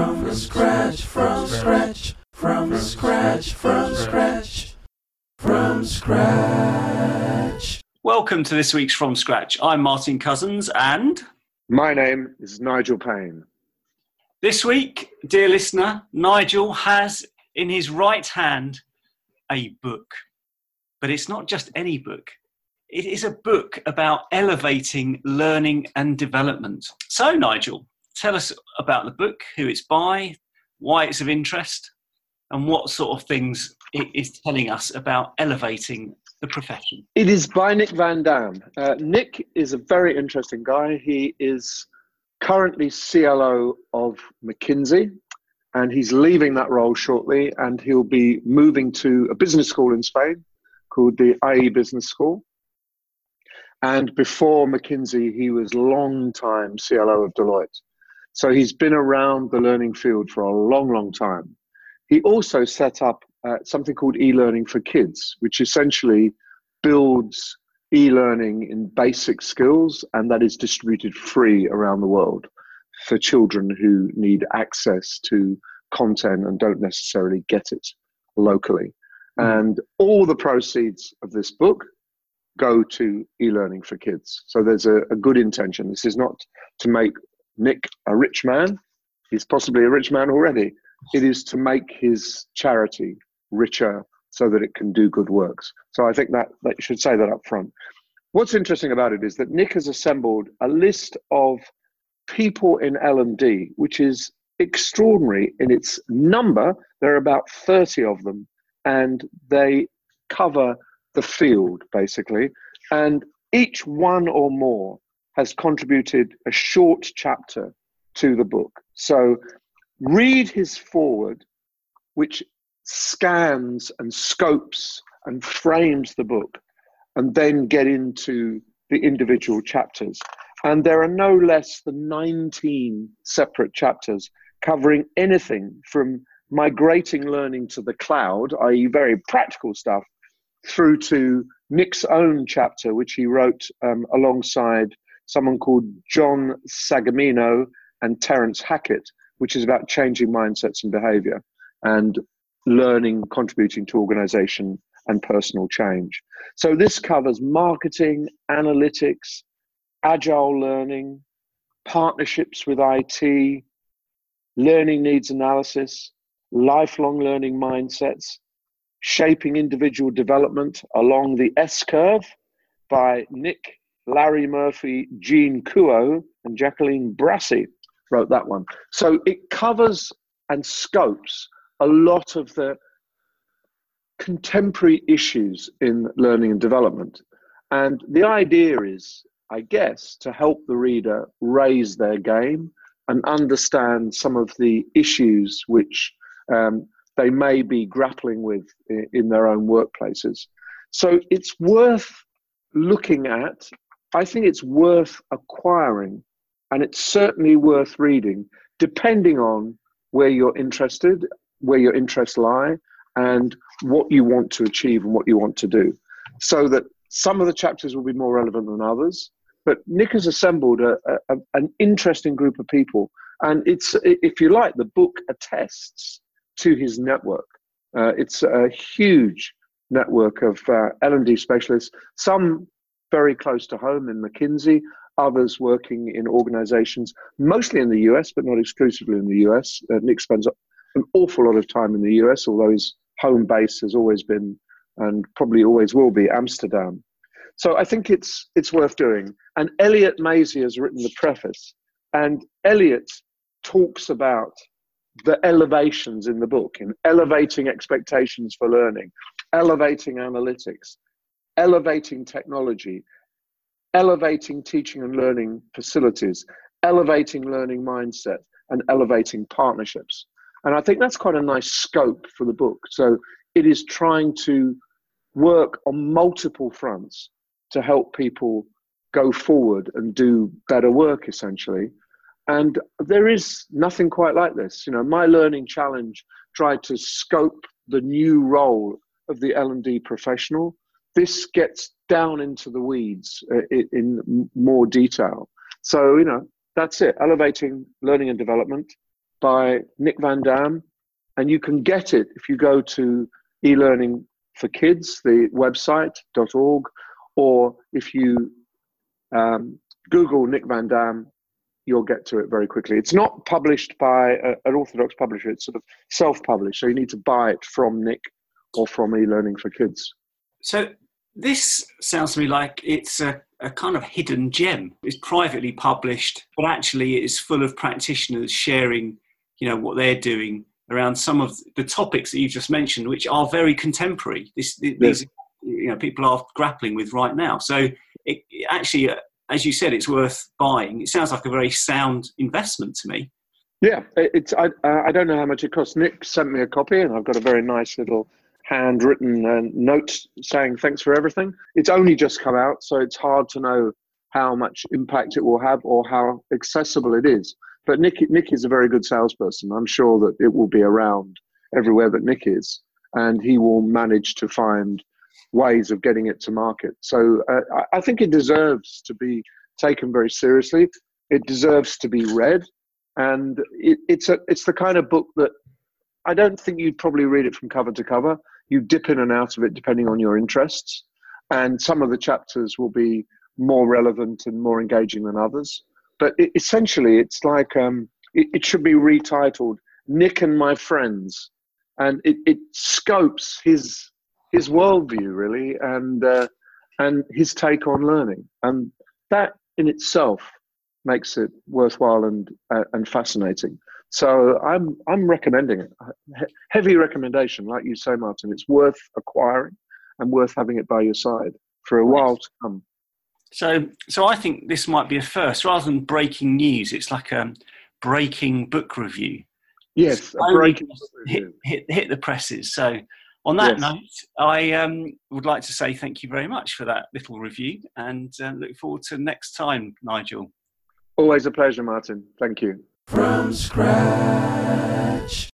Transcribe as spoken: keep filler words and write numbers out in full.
From scratch, from scratch, from scratch, from scratch, from scratch. Welcome to this week's From Scratch. I'm Martin Cousins and... My name is Nigel Payne. This week, dear listener, Nigel has in his right hand a book. But it's not just any book. It is a book about elevating learning and development. So, Nigel, tell us about the book, who it's by, why it's of interest, and what sort of things it is telling us about elevating the profession. It is by Nick Van Dam. Uh, Nick is a very interesting guy. He is currently C L O of McKinsey, and he's leaving that role shortly, and he'll be moving to a business school in Spain called the I E Business School. And before McKinsey, he was long time C L O of Deloitte. So he's been around the learning field for a long, long time. He also set up uh, something called e-learning for kids, which essentially builds e-learning in basic skills, and that is distributed free around the world for children who need access to content and don't necessarily get it locally. Mm. And all the proceeds of this book go to e-learning for kids. So there's a, a good intention. This is not to make Nick a rich man. He's possibly a rich man already. It is to make his charity richer so that it can do good works. So I think that, that you should say that up front. What's interesting about it is that Nick has assembled a list of people in L and D, which is extraordinary in its number. There are about thirty of them, and they cover the field, basically. And each one or more has contributed a short chapter to the book. So read his foreword, which scans and scopes and frames the book, and then get into the individual chapters. And there are no less than nineteen separate chapters covering anything from migrating learning to the cloud, that is very practical stuff, through to Nick's own chapter, which he wrote um, alongside someone called John Sagamino and Terence Hackett, which is about changing mindsets and behavior and learning, contributing to organization and personal change. So this covers marketing, analytics, agile learning, partnerships with I T, learning needs analysis, lifelong learning mindsets, shaping individual development along the S-curve by Nick, Larry Murphy, Jean Kuo, and Jacqueline Brassi wrote that one. So it covers and scopes a lot of the contemporary issues in learning and development. And the idea is, I guess, to help the reader raise their game and understand some of the issues which um, they may be grappling with in, in their own workplaces. So it's worth looking at. I think it's worth acquiring, and it's certainly worth reading, depending on where you're interested, where your interests lie, and what you want to achieve and what you want to do. So that some of the chapters will be more relevant than others. But Nick has assembled a, a, an interesting group of people. And it's, if you like, the book attests to his network. Uh, it's a huge network of uh, L and D specialists, some very close to home in McKinsey, others working in organizations, mostly in the U S, but not exclusively in the U S. Uh, Nick spends an awful lot of time in the U S, although his home base has always been, and probably always will be, Amsterdam. So I think it's it's worth doing. And Elliot Mazie has written the preface, and Elliot talks about the elevations in the book, in elevating expectations for learning, elevating analytics, elevating technology, elevating teaching and learning facilities, elevating learning mindset, and elevating partnerships. And I think that's quite a nice scope for the book. So it is trying to work on multiple fronts to help people go forward and do better work, essentially. And there is nothing quite like this. You know, my learning challenge tried to scope the new role of the L and D professional. This gets down into the weeds uh, in, in more detail. So, you know, that's it. Elevating learning and development, by Nick Van Dam, and you can get it if you go to eLearning for Kids, the website dot org, or if you um, Google Nick Van Dam, you'll get to it very quickly. It's not published by a, an orthodox publisher; it's sort of self-published, so you need to buy it from Nick or from eLearning for Kids. So this sounds to me like it's a, a kind of hidden gem. It's privately published, but actually it's full of practitioners sharing, you know, what they're doing around some of the topics that you've just mentioned, which are very contemporary. This, these, yes. you know, people are grappling with right now. So it, it actually, uh, as you said, it's worth buying. It sounds like a very sound investment to me. Yeah, it's. I, I don't know how much it costs. Nick sent me a copy, and I've got a very nice little handwritten uh, note saying thanks for everything. It's only just come out, so it's hard to know how much impact it will have or how accessible it is. But Nick, Nick is a very good salesperson. I'm sure that it will be around everywhere that Nick is, and he will manage to find ways of getting it to market. So uh, I think it deserves to be taken very seriously. It deserves to be read, and it, it's a it's the kind of book that I don't think you'd probably read it from cover to cover. You dip in and out of it depending on your interests, and some of the chapters will be more relevant and more engaging than others. But it, essentially, it's like um, it, it should be retitled "Nick and My Friends," and it, it scopes his his worldview really, and uh, and his take on learning, and that in itself makes it worthwhile and uh, and fascinating. So I'm I'm recommending it. He- heavy recommendation, like you say, Martin. It's worth acquiring and worth having it by your side for a while to come. So, so I think this might be a first. Rather than breaking news, it's like a breaking book review. Yes, a breaking book hit, review. hit, hit the presses. So on that Yes. note, I um, would like to say thank you very much for that little review, and uh, look forward to next time, Nigel. Always a pleasure, Martin. Thank you. From scratch.